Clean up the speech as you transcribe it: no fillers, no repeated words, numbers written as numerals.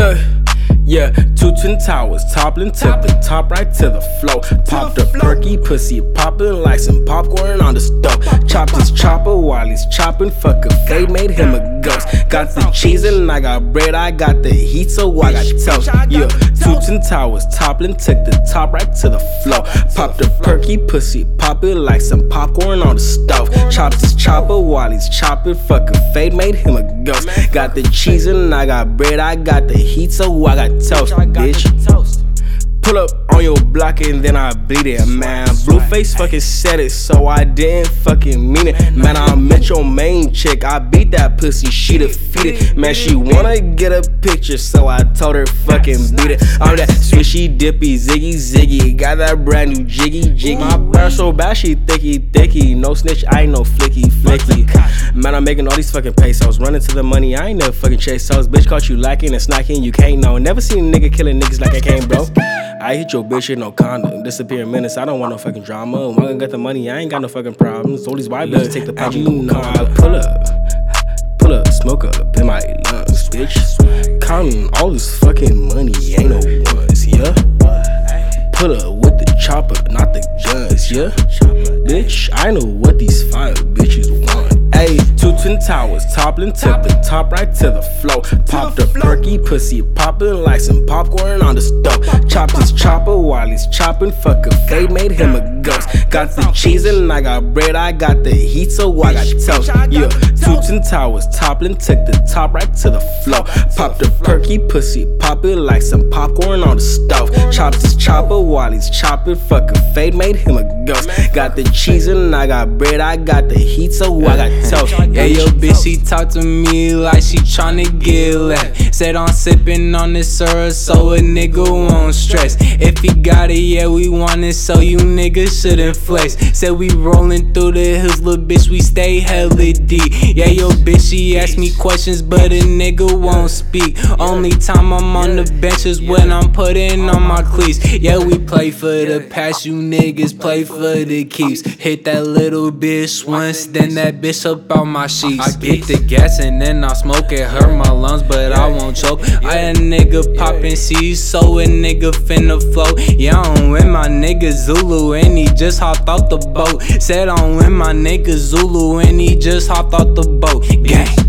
Yeah, two twin towers toppling, tip the top right to the floor. Pop the perky pussy, poppin' like some popcorn on the stove. Chopped his chopper while he's chopping, fuck a fade, made him a ghost. Got the cheese and I got bread, I got the heat, so I got toast. Yeah, two twin towers toppling, took the top right to the floor. Pop the perky pussy, pop it like some popcorn on the stove. Chopped his chopper while he's chopping, fuck a fade, made him a ghost. Got the cheese and I got bread, I got the heat, so I got toast, bitch. Pull up on your block and then I bleed it, man. Blueface fucking said it, so I didn't fucking mean it. Man, I met your main chick, I beat that pussy, she defeated. Man, she wanna get a picture, so I told her fucking beat it. I'm that swishy dippy, ziggy, got that brand new jiggy. My bird so bad, she thicky. No snitch, I ain't no flicky. Man, I'm making all these fucking pesos, running to the money, I ain't never fucking chase souls. Bitch caught you lacking and snacking, you can't know. Never seen a nigga killing niggas like I can, bro. I hit your bitch with no condom, disappear in minutes, I don't want no fucking drama. When I got the money, I ain't got no fucking problems. All these white bitches take the pop, you know I pull up, smoke up in my lungs, bitch. Counting all this fucking money, ain't no ones, yeah. Pull up with the chopper, not the guns, yeah. Bitch, I know what these five bitches want. Ayy, two twin towers toppling, tip the top right to the floor. Pop the perky pussy, poppin' like some popcorn on the stove. Chopped his chopper while he's chopping, fuck a fade, made him a ghost. Got the cheese and I got bread, I got the heat, so I got toast. Yeah, two twin towers toppling, took the top right to the floor. Pop the perky pussy, pop it like some popcorn on the stove. Chopped his chopper while he's chopping, fuck a fade, made him a ghost. Got the cheese and I got bread, I got the heat, so I got toast. Yeah, yo, bitch, she talk to me like she tryna get left. Said I'm sippin' on this syrup so a nigga won't stress. If he got it, yeah, we want it, so you niggas shouldn't flex. Said we rollin' through the hills, little bitch, we stay hella deep. Yeah, yo, bitch, she ask me questions, but a nigga won't speak. Only time I'm on the bench is when I'm putting on my cleats. Yeah, we play for the past, you niggas play for the keeps. Hit that little bitch once, then that bitch up out my sheets. I get the gas and then I smoke it, hurt my lungs, but I won't choke. I a nigga poppin' C's, so a nigga finna float. Yeah, I'm with my nigga Zulu and he just hopped off the boat. Said I'm with my nigga Zulu and he just hopped off the boat. Gang.